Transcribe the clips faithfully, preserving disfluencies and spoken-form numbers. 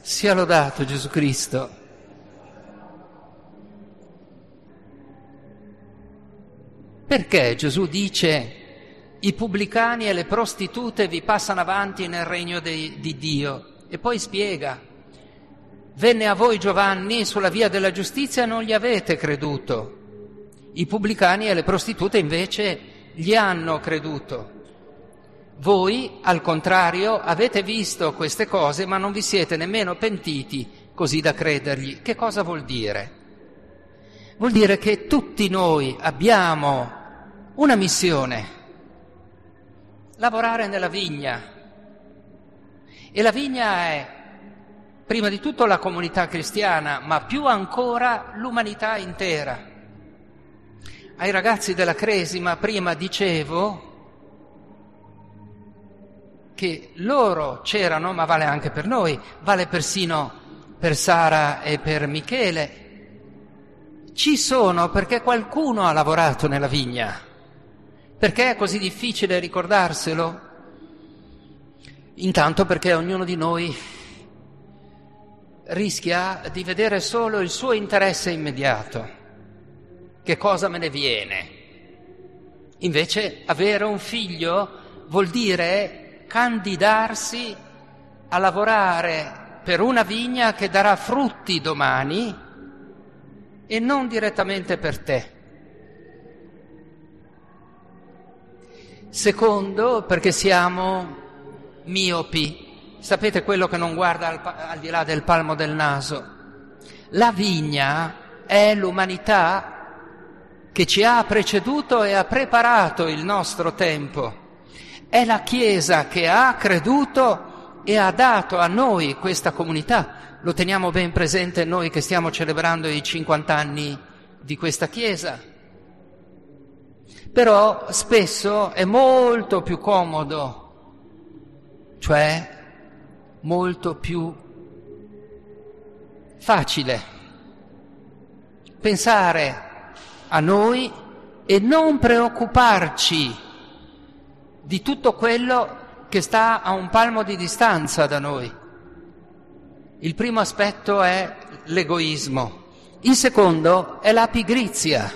Sia lodato Gesù Cristo. Perché Gesù dice i pubblicani e le prostitute vi passano avanti nel regno di, di Dio? E poi spiega: venne a voi Giovanni sulla via della giustizia e non gli avete creduto. I pubblicani e le prostitute invece gli hanno creduto. Voi, al contrario, avete visto queste cose ma non vi siete nemmeno pentiti così da credergli. Che cosa vuol dire? Vuol dire che tutti noi abbiamo una missione: lavorare nella vigna. E la vigna è prima di tutto la comunità cristiana, ma più ancora l'umanità intera. Ai ragazzi della Cresima prima dicevo che loro c'erano, ma vale anche per noi, vale persino per Sara e per Michele. Ci sono perché qualcuno ha lavorato nella vigna. Perché è così difficile ricordarselo? Intanto perché ognuno di noi rischia di vedere solo il suo interesse immediato. Che cosa me ne viene? Invece avere un figlio vuol dire candidarsi a lavorare per una vigna che darà frutti domani e non direttamente per te. Secondo, perché siamo miopi. Sapete quello che non guarda al, al di là del palmo del naso? La vigna è l'umanità che ci ha preceduto e ha preparato il nostro tempo. È la Chiesa che ha creduto e ha dato a noi questa comunità. Lo teniamo ben presente noi che stiamo celebrando i cinquanta anni di questa Chiesa. Però spesso è molto più comodo, cioè molto più facile pensare a noi e non preoccuparci di tutto quello che sta a un palmo di distanza da noi. Il primo aspetto è l'egoismo, il secondo è la pigrizia,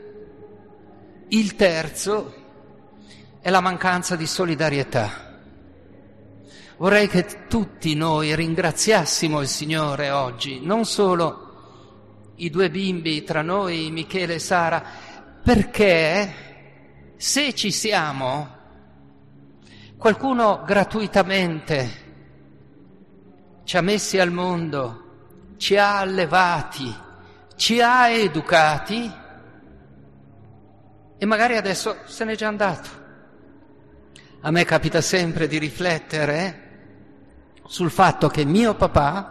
il terzo è la mancanza di solidarietà. Vorrei che tutti noi ringraziassimo il Signore oggi, non solo i due bimbi tra noi, Michele e Sara, perché se ci siamo, qualcuno gratuitamente ci ha messi al mondo, ci ha allevati, ci ha educati e magari adesso se n'è già andato. A me capita sempre di riflettere sul fatto che mio papà,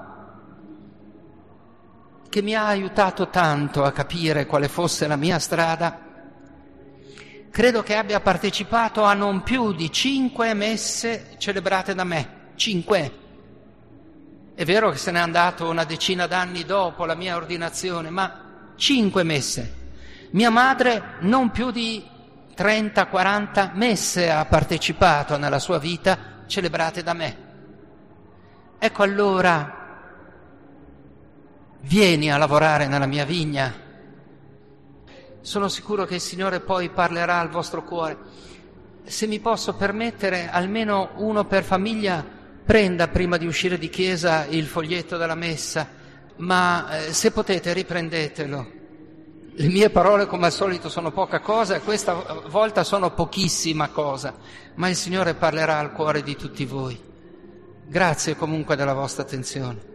che mi ha aiutato tanto a capire quale fosse la mia strada, credo che abbia partecipato a non più di cinque messe celebrate da me. Cinque. È vero che se n'è andato una decina d'anni dopo la mia ordinazione, ma cinque messe. Mia madre non più di trenta quaranta messe ha partecipato nella sua vita celebrate da me. Ecco allora, vieni a lavorare nella mia vigna. Sono sicuro che il Signore poi parlerà al vostro cuore. Se mi posso permettere, almeno uno per famiglia prenda prima di uscire di chiesa il foglietto della messa, ma eh, se potete riprendetelo. Le mie parole come al solito sono poca cosa e questa volta sono pochissima cosa, ma il Signore parlerà al cuore di tutti voi. Grazie comunque della vostra attenzione.